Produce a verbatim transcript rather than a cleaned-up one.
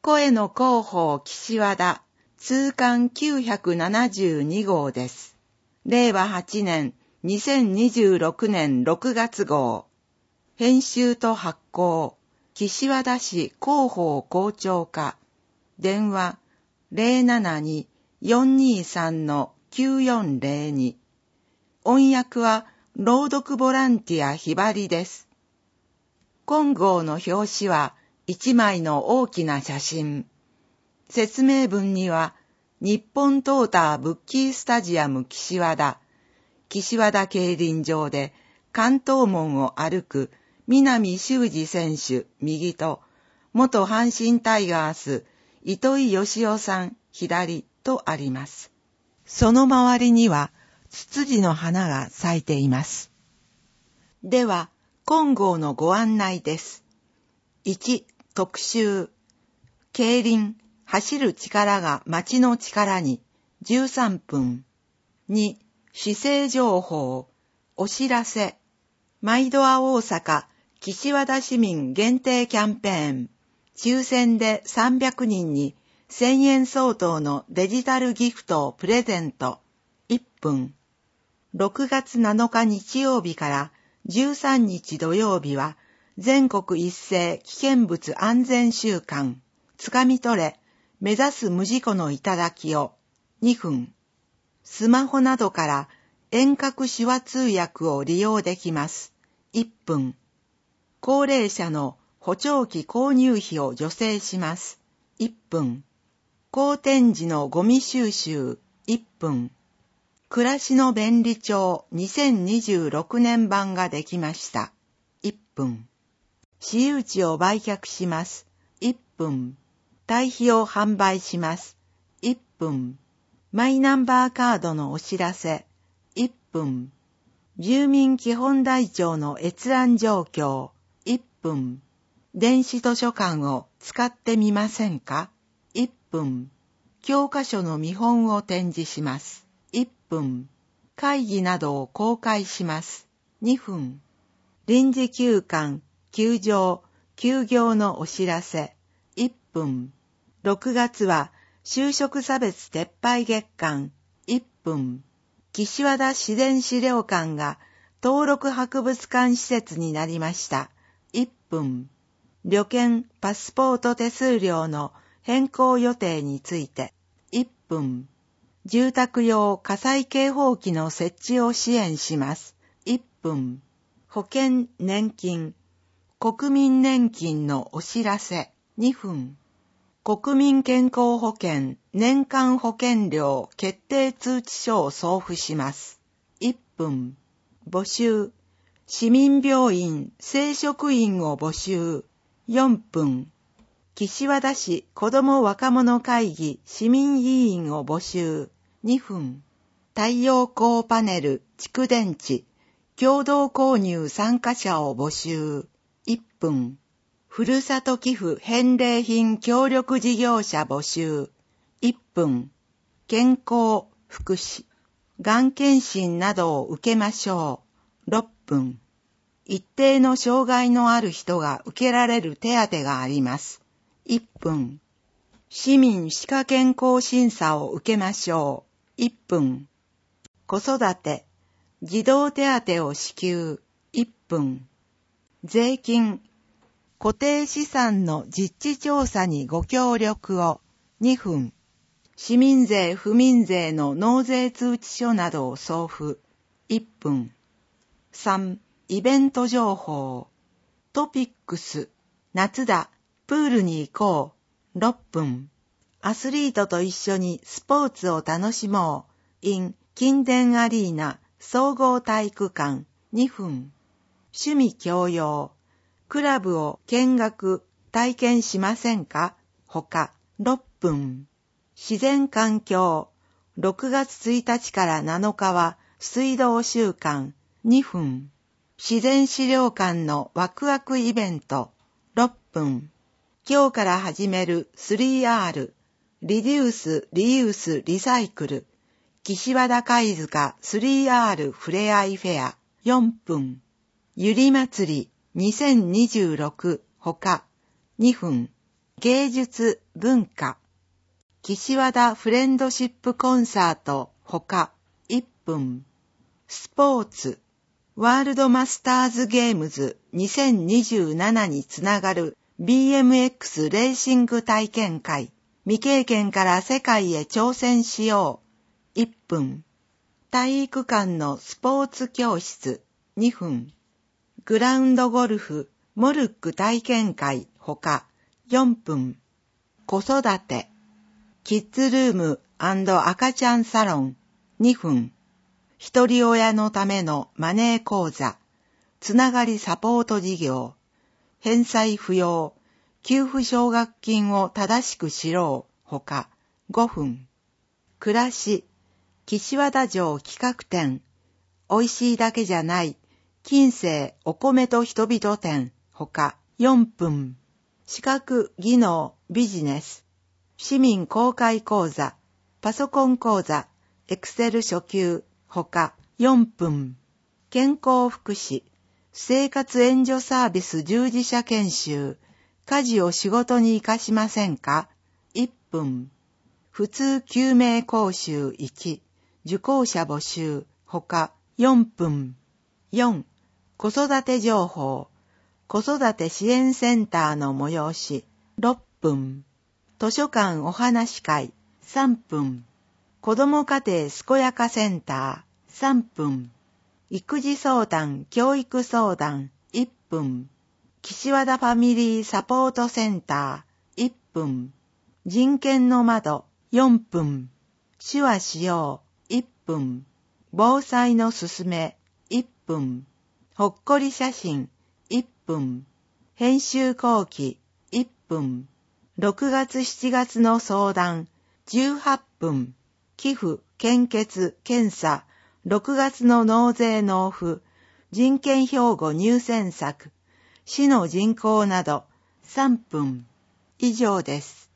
声の広報岸和田通貫きゅうひゃくななじゅうに号です。れいわはちねんにせんにじゅうろくねんろくがつ号。編集と発行岸和田市広報校長課。電話 ゼロななに よんにさん きゅうよんゼロに。音訳は朗読ボランティアひばりです。今号の表紙はいちまいの大きな写真。説明文には、日本トーターブッキースタジアム岸和田、岸和田競輪場で関東門を歩く南修二選手右と、元阪神タイガース糸井義雄さん左とあります。その周りにはツツジの花が咲いています。では、今号のご案内です。いち、特集。競輪、走る力が街の力に、じゅうさんぷん。に、市政情報。お知らせ。マイドア大阪、岸和田市民限定キャンペーン。抽選でさんびゃくにんにせんえん相当のデジタルギフトをプレゼント。いっぷん。ろくがつなのか日曜日からじゅうさんにち土曜日は、全国一斉危険物安全週間、つかみ取れ、目指す無事故の頂を、にふん。スマホなどから遠隔手話通訳を利用できます。いっぷん。高齢者の補聴器購入費を助成します。いっぷん。好天時のゴミ収集、いっぷん。暮らしの便利帳にせんにじゅうろくねん版ができました。いっぷん。私有地を売却します。いっぷん。堆肥を販売します。いっぷん。マイナンバーカードのお知らせ。いっぷん。住民基本台帳の閲覧状況。いっぷん。電子図書館を使ってみませんか？いっぷん。教科書の見本を展示します。いっぷん。会議などを公開します。にふん。臨時休館、休場、休業のお知らせ。いっぷん。ろくがつは就職差別撤廃月間。いっぷん。岸和田自然資料館が登録博物館施設になりました。いっぷん。旅券パスポート手数料の変更予定について。いっぷん。住宅用火災警報器の設置を支援します。いっぷん。保険年金、国民年金のお知らせ。にふん。国民健康保険年間保険料決定通知書を送付します。いっぷん。募集。市民病院正職員を募集。よんぷん。岸和田市子ども若者会議市民委員を募集。にふん。太陽光パネル、蓄電池、共同購入参加者を募集。いっぷん。ふるさと寄付返礼品協力事業者募集。いっぷん。健康、福祉、がん検診などを受けましょう。ろっぷん。一定の障害のある人が受けられる手当があります。いっぷん。市民歯科健康審査を受けましょう。いっぷん。子育て、児童手当を支給。いっぷん。税金、固定資産の実地調査にご協力を。にふん。市民税・府民税の納税通知書などを送付。いっぷん。さん. イベント情報。トピックス。夏だ。プールに行こう。ろっぷん。アスリートと一緒にスポーツを楽しもう。in 近電アリーナ総合体育館。にふん。趣味教養。クラブを見学、体験しませんか？ほか。ろっぷん。自然環境。ろくがつついたちからなのかは水道週間。にふん。自然資料館のワクワクイベント。ろっぷん。今日から始める スリーアール。リデュース、リユース、リサイクル。岸和田貝塚 スリーアール ふれあいフェア。よんぷん。ゆり祭りにせんにじゅうろくほか。にふん。 芸術文化、岸和田フレンドシップコンサートほかいっぷん、スポーツ、ワールドマスターズゲームズにせんにじゅうななにつながる ビーエムエックス レーシング体験会、未経験から世界へ挑戦しよういっぷん、体育館のスポーツ教室にふん、グラウンドゴルフモルック体験会ほかよんぷん、子育て、キッズルーム&赤ちゃんサロンにふん、一人親のためのマネー講座、つながりサポート事業、返済不要、給付奨学金を正しく知ろうほかごふん、暮らし、岸和田城企画展、美味しいだけじゃない、近世お米と人々展ほかよんぷん、資格技能ビジネス、市民公開講座、パソコン講座、エクセル初級ほかよんぷん、健康福祉、生活援助サービス従事者研修、家事を仕事に活かしませんかいっぷん、普通救命講習いち、受講者募集ほかよんぷん、よん、子育て情報、子育て支援センターの催しろっぷん、図書館お話会さんぷん、子ども家庭健やかセンターさんぷん、育児相談教育相談いっぷん、岸和田ファミリーサポートセンターいっぷん、人権の窓よんぷん、手話しよういっぷん、防災のすすめいっぷん、ほっこり写真いっぷん、編集後期いっぷん、ろくがつしちがつの相談じゅうはっぷん、寄付献血検査ろくがつの納税納付、人権標語入選作、市の人口などさんぷん以上です。